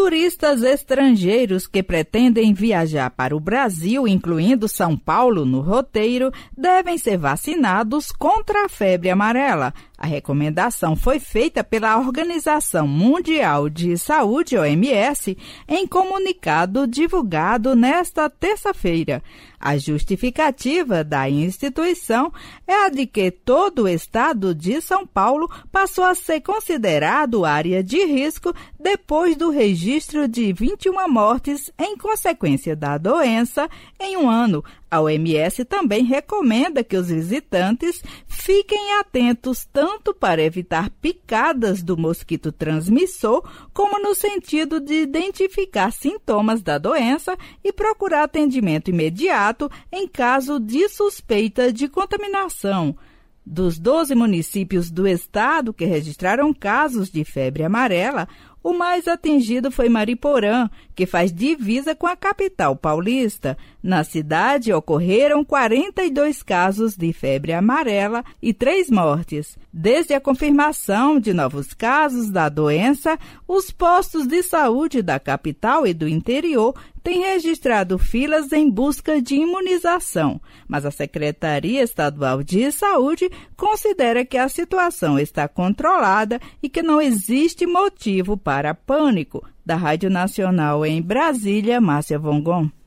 Turistas estrangeiros que pretendem viajar para o Brasil, incluindo São Paulo no roteiro, devem ser vacinados contra a febre amarela. A recomendação foi feita pela Organização Mundial de Saúde, OMS, em comunicado divulgado nesta terça-feira. A justificativa da instituição é a de que todo o estado de São Paulo passou a ser considerado área de risco depois do registro de 21 mortes em consequência da doença em um ano. A OMS também recomenda que os visitantes fiquem atentos tanto para evitar picadas do mosquito transmissor, como no sentido de identificar sintomas da doença e procurar atendimento imediato em caso de suspeita de contaminação. Dos 12 municípios do estado que registraram casos de febre amarela, o mais atingido foi Mariporã, que faz divisa com a capital paulista. Na cidade ocorreram 42 casos de febre amarela e 3 mortes. Desde a confirmação de novos casos da doença, os postos de saúde da capital e do interior têm registrado filas em busca de imunização, mas a Secretaria Estadual de Saúde considera que a situação está controlada e que não existe motivo para pânico. Da Rádio Nacional em Brasília, Márcia Vongon.